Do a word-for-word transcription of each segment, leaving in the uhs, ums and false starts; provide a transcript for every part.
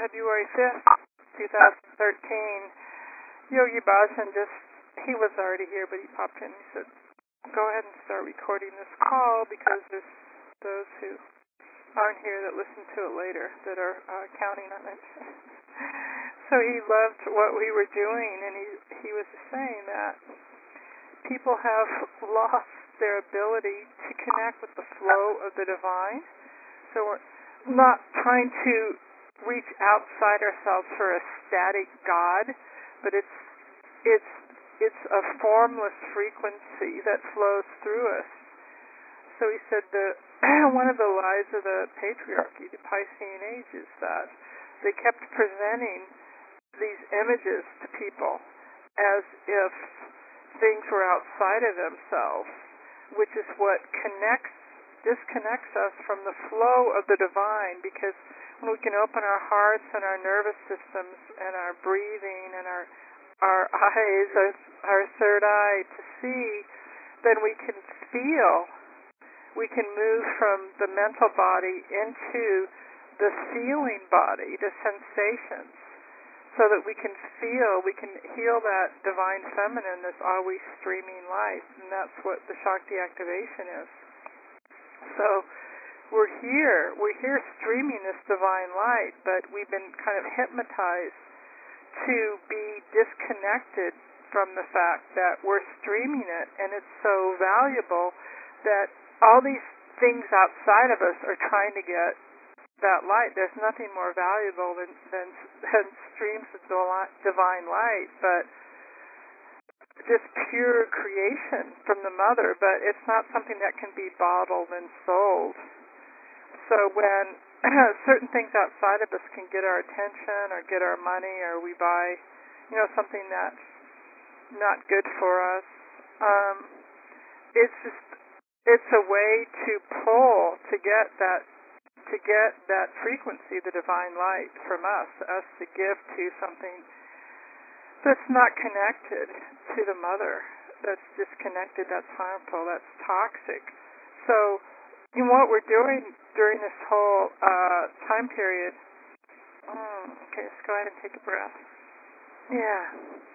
February fifth, twenty thirteen, Yogi Bhajan just, he was already here, but he popped in. He said, go ahead and start recording this call because there's those who aren't here that listen to it later that are uh, counting on it. So he loved what we were doing, and he, he was saying that people have lost their ability to connect with the flow of the divine. So we're not trying to reach outside ourselves for a static God, but it's it's it's a formless frequency that flows through us. So he said the one of the lies of the patriarchy, the Piscean Age, is that they kept presenting these images to people as if things were outside of themselves, which is what connects, disconnects us from the flow of the divine, because when we can open our hearts and our nervous systems and our breathing and our our eyes, our, our third eye to see, then we can feel. We can move from the mental body into the feeling body, the sensations, so that we can feel, we can heal that divine feminine that's always streaming light, and that's what the Shakti activation is. So we're here, we're here streaming this divine light, but we've been kind of hypnotized to be disconnected from the fact that we're streaming it, and it's so valuable that all these things outside of us are trying to get that light. There's nothing more valuable than, than, than streams of divine light, but just pure creation from the mother, but it's not something that can be bottled and sold. So when certain things outside of us can get our attention or get our money, or we buy, you know, something that's not good for us, um, it's just, it's a way to pull, to get that to get that frequency, the divine light from us, us to give to something that's not connected to the mother, that's disconnected, that's harmful, that's toxic. So, you know, what we're doing during this whole uh, time period, mm, okay, let's go ahead and take a breath. Yeah.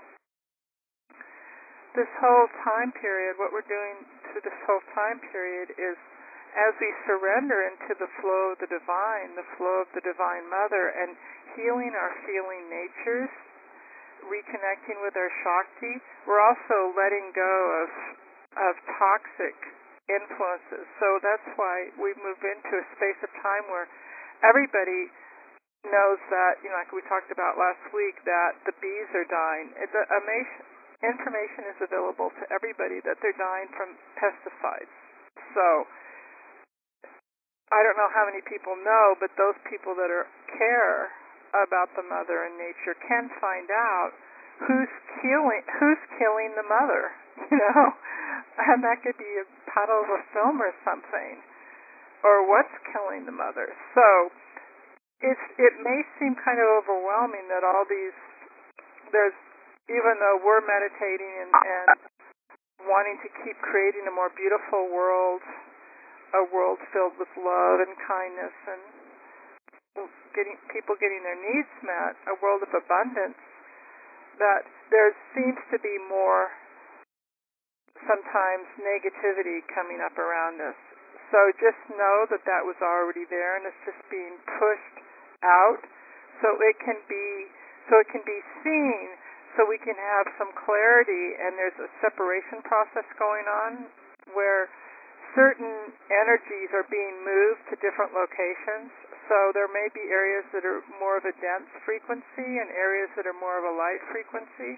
This whole time period, what we're doing through this whole time period is, as we surrender into the flow of the divine, the flow of the divine mother, and healing our feeling natures, reconnecting with our Shakti, we're also letting go of of toxic influences. So that's why we move into a space of time where everybody knows that, you know, like we talked about last week, that the bees are dying. The information is available to everybody that they're dying from pesticides. So I don't know how many people know, but those people that are care about the mother and nature can find out who's killing who's killing the mother, you know, and that could be a title of a film or something, or what's killing the mother. So it's it may seem kind of overwhelming that all these there's even though we're meditating and, and wanting to keep creating a more beautiful world, a world filled with love and kindness and getting people getting their needs met, a world of abundance, that there seems to be more sometimes negativity coming up around us. So just know that that was already there, and it's just being pushed out so it can be so it can be seen, so we can have some clarity, and there's a separation process going on where certain energies are being moved to different locations. So there may be areas that are more of a dense frequency and areas that are more of a light frequency.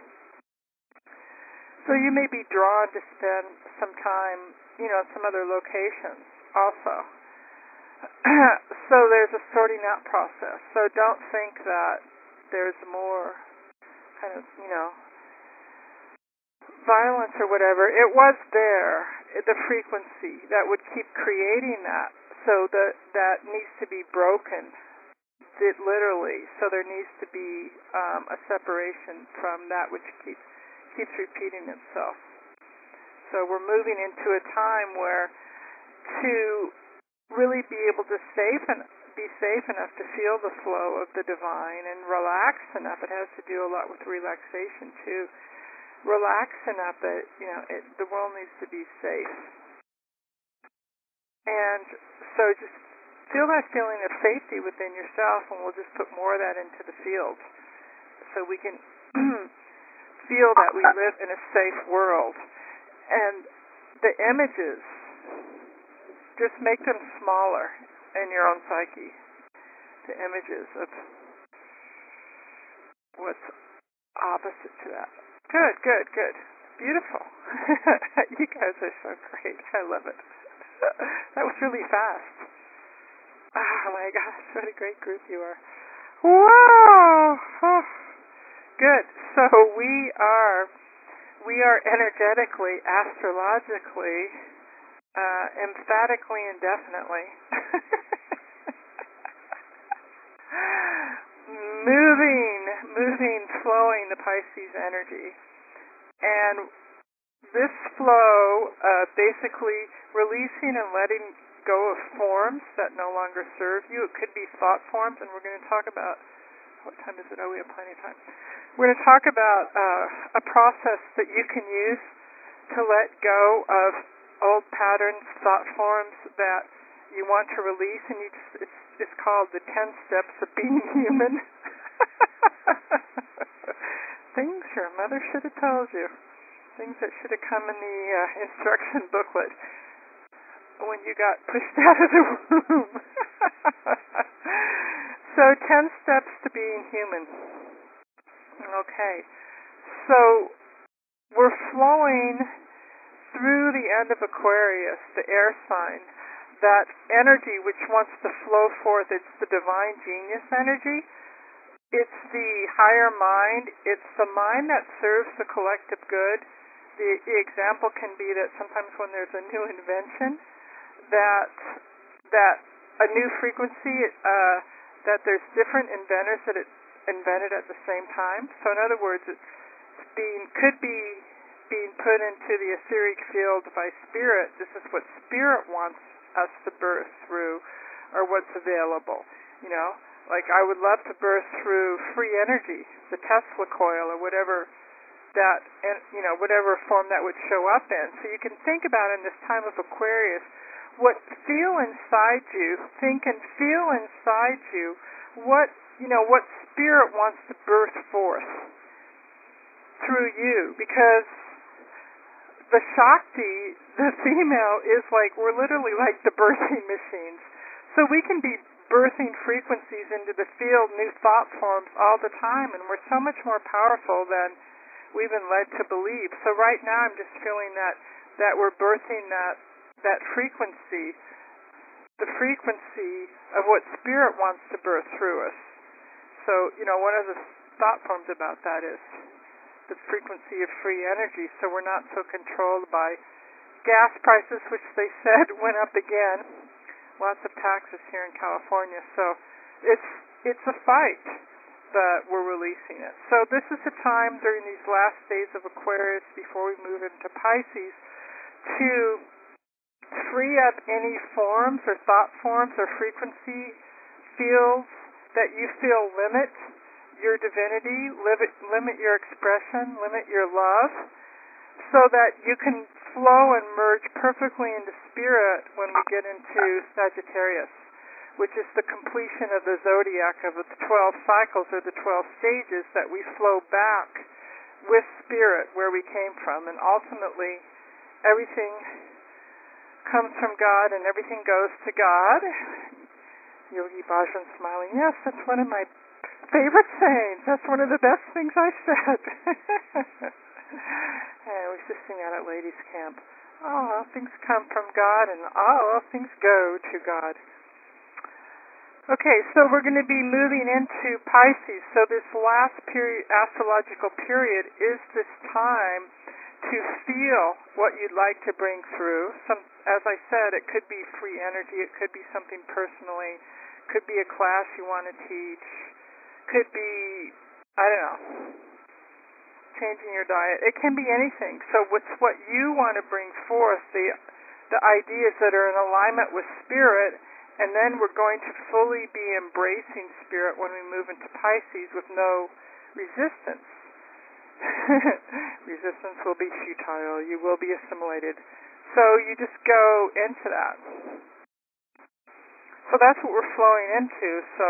So you may be drawn to spend some time, you know, at some other locations also. So there's a sorting out process. So don't think that there's more kind of, you know, violence or whatever. It was there, the frequency that would keep creating that. So that that needs to be broken, it literally. So there needs to be um, a separation from that which keeps keeps repeating itself. So we're moving into a time where to really be able to safe and be safe enough to feel the flow of the divine and relaxed enough. It has to do a lot with relaxation too. Relaxed enough that, you know, it, the world needs to be safe. And so just feel that feeling of safety within yourself, and we'll just put more of that into the field so we can feel that we live in a safe world. And the images, just make them smaller in your own psyche. The images of what's opposite to that. Good, good, good. Beautiful. You guys are so great. I love it. That was really fast. Oh my gosh, what a great group you are. Wow. Oh. Good. So we are we are energetically, astrologically, uh, emphatically and definitely moving, moving, flowing the Pisces energy. And this flow, uh, basically releasing and letting go of forms that no longer serve you. It could be thought forms, and we're going to talk about, what time is it? Oh, we have plenty of time. We're going to talk about uh, a process that you can use to let go of old patterns, thought forms that you want to release, and you just, it's, it's called the ten steps of being human. Things your mother should have told you. Things that should have come in the uh, instruction booklet when you got pushed out of the womb. So, ten steps to being human. Okay. So, we're flowing through the end of Aquarius, the air sign, that energy which wants to flow forth. It's the divine genius energy. It's the higher mind. It's the mind that serves the collective good. The, the example can be that sometimes when there's a new invention, that that a new frequency, uh, that there's different inventors that it invented at the same time. So in other words, it's being could be being put into the etheric field by spirit. This is what spirit wants us to birth through, or what's available. You know, like I would love to birth through free energy, the Tesla coil, or whatever that, you know, whatever form that would show up in. So you can think about in this time of Aquarius, what feel inside you, think and feel inside you, what, you know, what spirit wants to birth forth through you. Because the Shakti, the female, is like, we're literally like the birthing machines. So we can be birthing frequencies into the field, new thought forms all the time, and we're so much more powerful than we've been led to believe. So right now I'm just feeling that, that we're birthing that that frequency, the frequency of what spirit wants to birth through us. So, you know, one of the thought forms about that is the frequency of free energy, so we're not so controlled by gas prices, which they said went up again. Lots of taxes here in California. So it's it's a fight, but we're releasing it. So this is a time during these last days of Aquarius before we move into Pisces to free up any forms or thought forms or frequency fields that you feel limit your divinity, limit, limit your expression, limit your love, so that you can flow and merge perfectly into spirit when we get into Sagittarius, which is the completion of the zodiac of the twelve cycles or the twelve stages, that we flow back with spirit where we came from, and ultimately everything comes from God and everything goes to God. Yogi Bhajan smiling. Yes, that's one of my favorite sayings. That's one of the best things I said. And we used to sing that at ladies' camp. Oh, all things come from God, and all things go to God. Okay, so we're going to be moving into Pisces. So this last period, astrological period, is this time to feel what you'd like to bring through. Some, as I said, it could be free energy, it could be something personally, could be a class you want to teach, could be, I don't know, changing your diet. It can be anything. So it's what you want to bring forth, the the ideas that are in alignment with spirit, And then we're going to fully be embracing spirit when we move into Pisces with no resistance. Resistance will be futile. You will be assimilated. So you just go into that. So that's what we're flowing into. So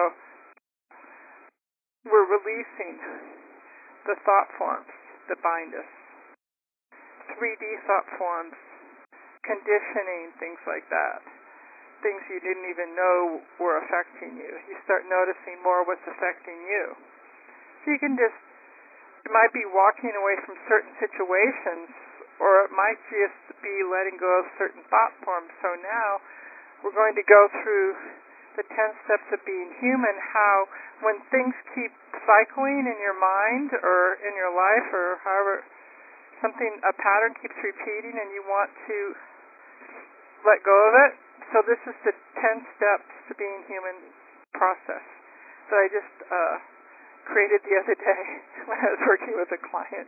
we're releasing the thought forms that bind us. three D thought forms, conditioning, things like that. Things you didn't even know were affecting you. You start noticing more what's affecting you. So you can just, it might be walking away from certain situations, or it might just be letting go of certain thought forms. So now we're going to go through the ten steps of being human, how when things keep cycling in your mind or in your life or however, something, a pattern keeps repeating and you want to let go of it. So this is the ten steps to being human process that I just uh, created the other day when I was working with a client.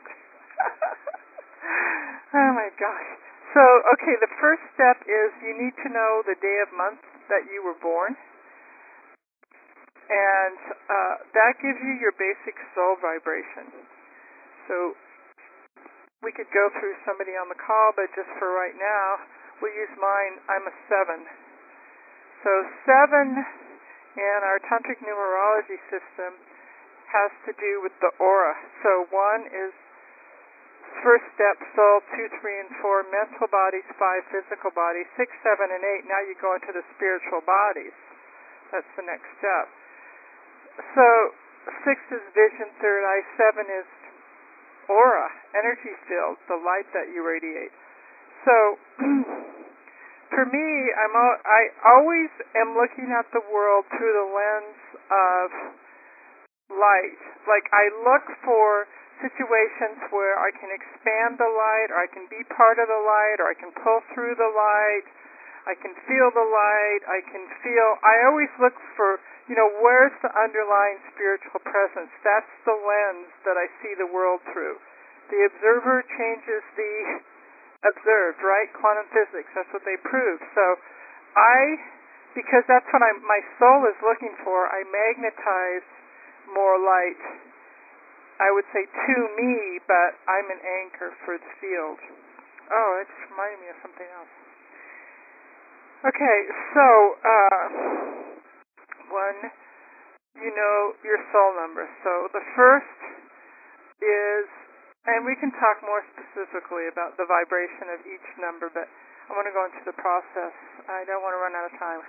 Oh my gosh. So, okay, the first step is you need to know the day of month that you were born. And uh, that gives you your basic soul vibration. So we could go through somebody on the call, but just for right now, we'll use mine. I'm a seven. So seven in our tantric numerology system has to do with the aura. So one is first step, soul, two, three, and four, mental bodies, five, physical bodies, six, seven, and eight. Now you go into the spiritual bodies. That's the next step. So six is vision, third eye, seven is aura, energy field, the light that you radiate. So for me, I'm al- I always am looking at the world through the lens of light. Like I look for situations where I can expand the light, or I can be part of the light, or I can pull through the light, I can feel the light, I can feel, I always look for, you know, where's the underlying spiritual presence? That's the lens that I see the world through. The observer changes the observed, right? Quantum physics, that's what they prove. So I, because that's what I'm, my soul is looking for, I magnetize more light, I would say to me, but I'm an anchor for the field. Oh, it just reminded me of something else. Okay, so uh, one, you know your soul number. So the first is, and we can talk more specifically about the vibration of each number, but I want to go into the process. I don't want to run out of time.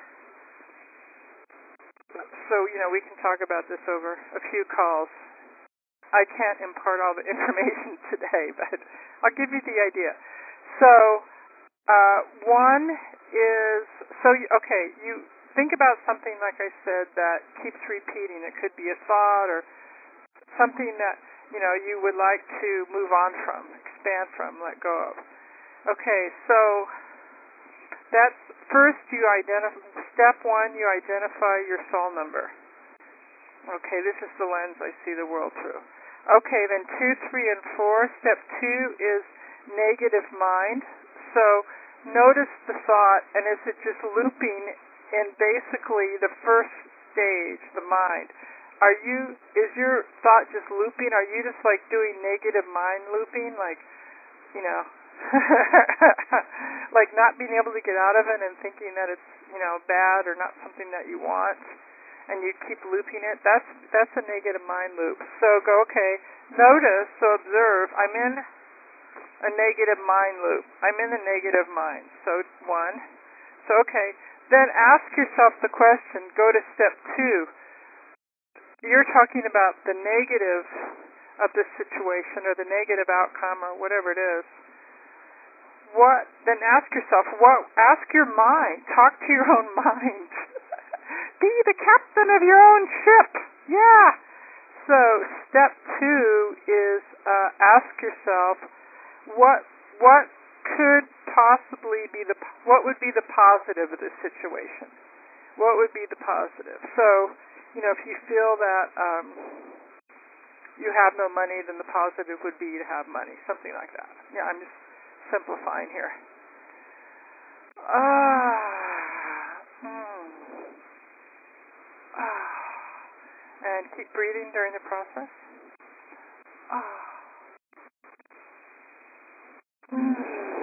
So, you know, we can talk about this over a few calls. I can't impart all the information today, but I'll give you the idea. So, uh, one is, so, okay, you think about something, like I said, that keeps repeating. It could be a thought or something that, you know, you would like to move on from, expand from, let go of. Okay, so that's, first you identify, step one, you identify your soul number. Okay, this is the lens I see the world through. Okay, then two, three, and four. Step two is negative mind. So notice the thought, and is it just looping in basically the first stage, the mind? Are you, is your thought just looping? Are you just like doing negative mind looping? Like, you know, like not being able to get out of it and thinking that it's, you know, bad or not something that you want? And you keep looping it, that's that's a negative mind loop. So go, okay, notice, so observe, I'm in a negative mind loop. I'm in the negative mind. So one. So okay, then ask yourself the question, go to step two. You're talking about the negative of the situation or the negative outcome or whatever it is. What, then ask yourself, what, ask your mind, talk to your own mind. Be the captain of your own ship. Yeah. So step two is uh, ask yourself, what what could possibly be the what would be the positive of this situation? What would be the positive? So, you know, if you feel that um, you have no money, then the positive would be to have money, something like that. Yeah, I'm just simplifying here. Ah. Uh, hmm. Keep breathing during the process. Ah. Mm.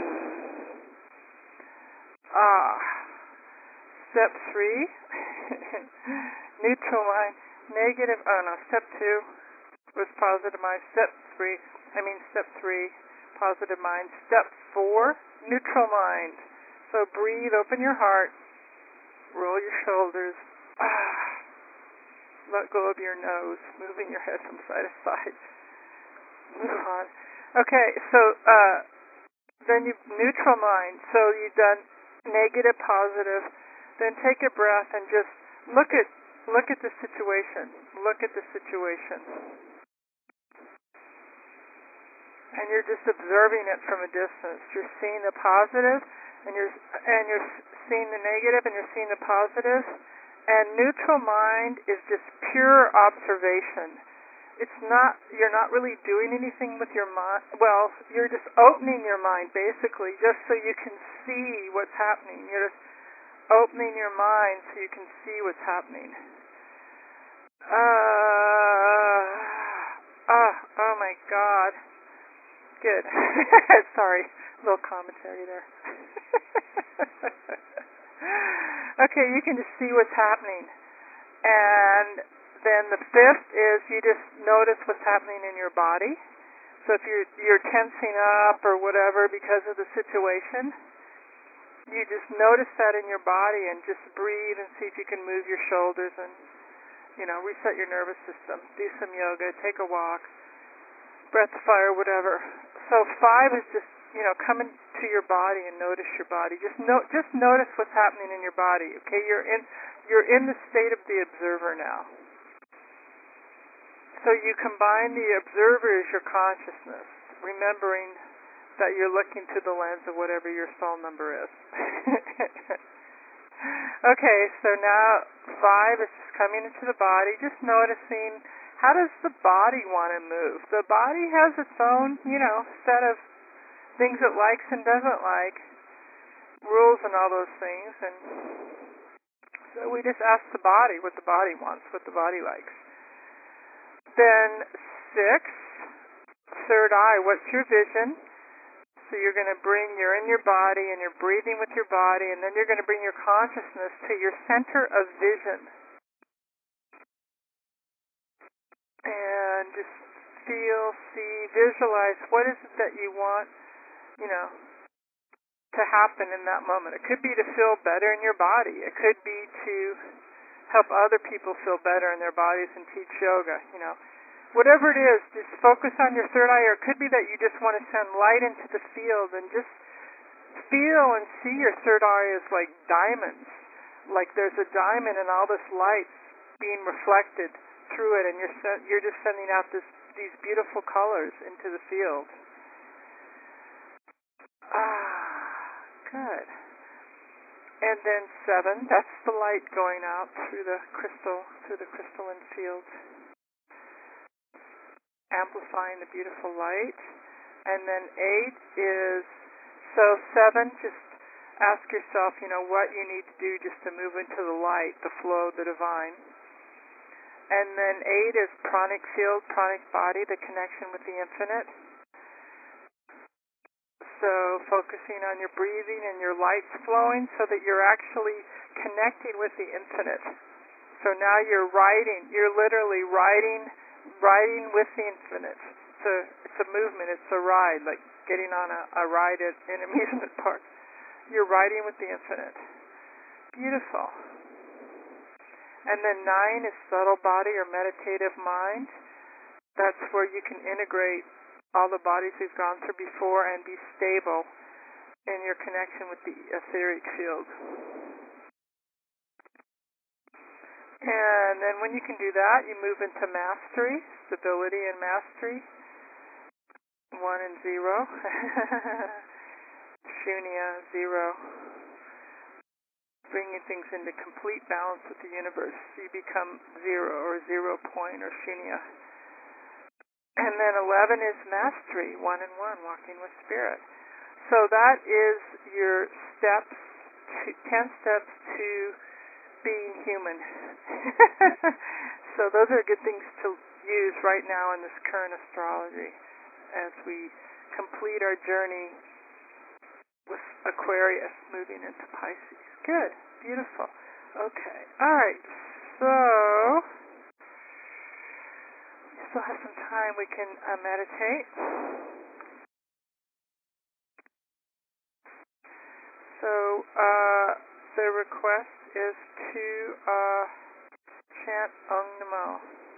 Ah. Step three, neutral mind, negative, oh no, step two was positive mind. Step three, I mean step three, positive mind. Step four, neutral mind. So breathe, open your heart, roll your shoulders, ah, let go of your nose, moving your head from side to side. Move on. Okay, so uh, then you neutral mind. So you've done negative, positive. Then take a breath and just look at look at the situation. Look at the situation, and you're just observing it from a distance. You're seeing the positive, and you're and you're seeing the negative, and you're seeing the positive. And neutral mind is just pure observation. It's not, you're not really doing anything with your mind. Well, you're just opening your mind, basically, just so you can see what's happening. You're just opening your mind so you can see what's happening. Uh, uh, oh my God. Good. Sorry, a little commentary there. Okay, you can just see what's happening. And then the fifth is you just notice what's happening in your body. So if you're, you're tensing up or whatever because of the situation, you just notice that in your body and just breathe and see if you can move your shoulders and, you know, reset your nervous system. Do some yoga, take a walk, breath fire, whatever. So five is just, you know, come into your body and notice your body. Just no, just notice what's happening in your body. Okay, you're in, you're in the state of the observer now. So you combine the observer as your consciousness, remembering that you're looking through the lens of whatever your soul number is. Okay, so now five is just coming into the body, just noticing how does the body want to move. The body has its own, you know, set of things it likes and doesn't like, rules and all those things, and so we just ask the body what the body wants, what the body likes. Then six, third eye, what's your vision? So you're going to bring, you're in your body and you're breathing with your body, and then you're going to bring your consciousness to your center of vision. And just feel, see, visualize what is it that you want, you know, to happen in that moment. It could be to feel better in your body. It could be to help other people feel better in their bodies and teach yoga, you know. Whatever it is, just focus on your third eye, or it could be that you just want to send light into the field and just feel and see your third eye as like diamonds. Like there's a diamond and all this light being reflected through it, and you're you're just sending out this these beautiful colors into the field. Ah, good. And then seven, that's the light going out through the crystal, through the crystalline field, amplifying the beautiful light. And then eight is, so seven, just ask yourself, you know, what you need to do just to move into the light, the flow, the divine. And then eight is pranic field, pranic body, the connection with the infinite. So focusing on your breathing and your lights flowing so that you're actually connecting with the infinite. So now you're riding, you're literally riding, riding with the infinite. It's a, it's a movement, it's a ride, like getting on a, a ride at an amusement park. You're riding with the infinite. Beautiful. And then nine is subtle body or meditative mind. That's where you can integrate all the bodies we've gone through before and be stable in your connection with the etheric field. And then when you can do that, you move into mastery, stability and mastery. One and zero. Shunya, zero. Bringing things into complete balance with the universe. You become zero or zero point or shunya. And then eleven is mastery, one and one, walking with spirit. So that is your steps, to, ten steps to being human. So So those are good things to use right now in this current astrology as we complete our journey with Aquarius moving into Pisces. Good. Beautiful. Okay. All right. So we still have some time. We can uh, meditate. So uh, the request is to uh, chant Om Namo.